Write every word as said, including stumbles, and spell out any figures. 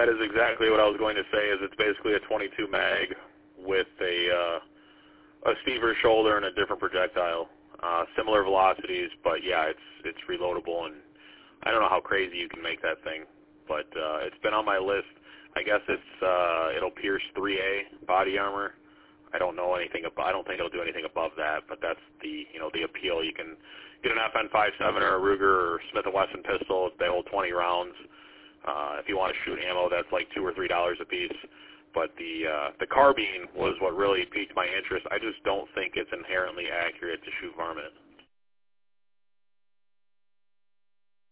that is exactly what I was going to say. Is it's basically a twenty-two mag with a uh, a Stever shoulder and a different projectile. Uh, similar velocities, but yeah, it's it's reloadable, and I don't know how crazy you can make that thing, but uh, it's been on my list. I guess it's uh, it'll pierce three A body armor. I don't know anything about. I don't think it'll do anything above that, but that's the you know the appeal. You can get an F N fifty-seven or a Ruger or Smith and Wesson pistol. They hold twenty rounds. Uh, if you want to shoot ammo, that's like two or three dollars a piece. But the uh, the carbine was what really piqued my interest. I just don't think it's inherently accurate to shoot varmint.